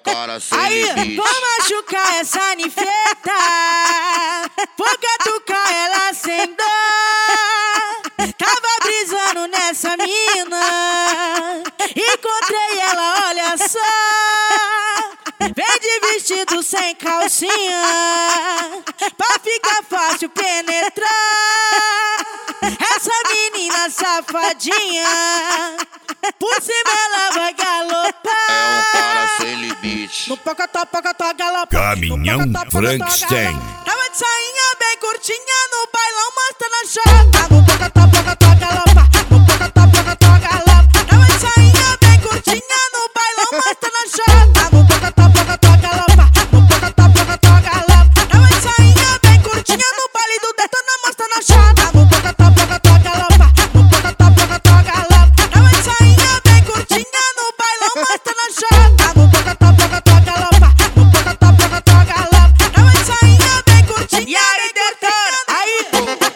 cara sem aí, limite. vou machucar essa nifeta, vou catucar ela sem dó. Tava brisando nessa mina, encontrei ela, olha só. Vem de vestido sem calcinha, pra ficar fácil penetrar. Essa menina safadinha, por cima ela vai galopar. É um cara sem limite. No pocotó, galopa. Caminhão No pocotó, Frankenstein. galopa. Tava de sainha bem curtinha no bailão, mostrando a chota. No pocotó, galopa. No pocotó, galopa. Tava de sainha bem curtinha no bailão, mostrando a chota. No pocotó, galopa. No pocotó, galopa. Tava de sainha bem curtinha no baile do Detona, mostrando a chota. No pocotó, galopa. No pocotó, galopa. Tava de sainha bem curtinha no bailão, mostrando a chota. No pocotó, galopa. No pocotó, galopa. Tava de sainha bem curtinha. E aí, Detona? Aí.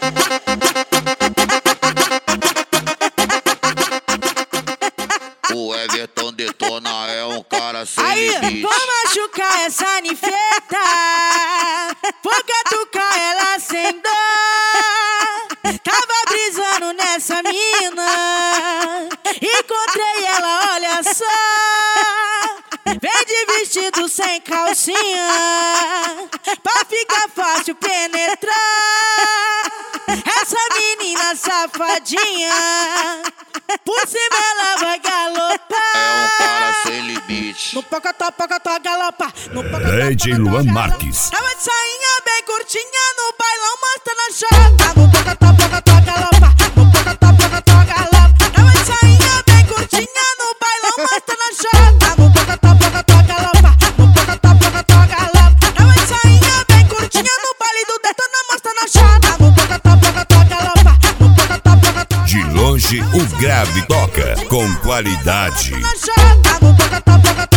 O Everton Detona é um cara sem Aí, limite. vou machucar essa nifeta, vou catucar ela sem dó. Tava brisando nessa mina, encontrei ela, olha só. Vem de vestido sem calcinha, pra ficar fácil penetrar. Essa menina safadinha, por cima ela vai galopar. É um cara sem limite. No pocotó, galopa. No pocotó, DJ Luan galopa. Marques. Tava de sainha bem curtinha no bailão, mostrando a chota. No pocotó, galopa. No pocotó, galopa. Tava de sainha bem curtinha no bailão, mostrando a chota. No pocotó, galopa. No pocotó, galopa. Tava de sainha bem curtinha no baile do Detona, mostrando a chota. No pocotó, galopa. No pocotó, De longe, o grave toca com qualidade. na chota. No pocotó,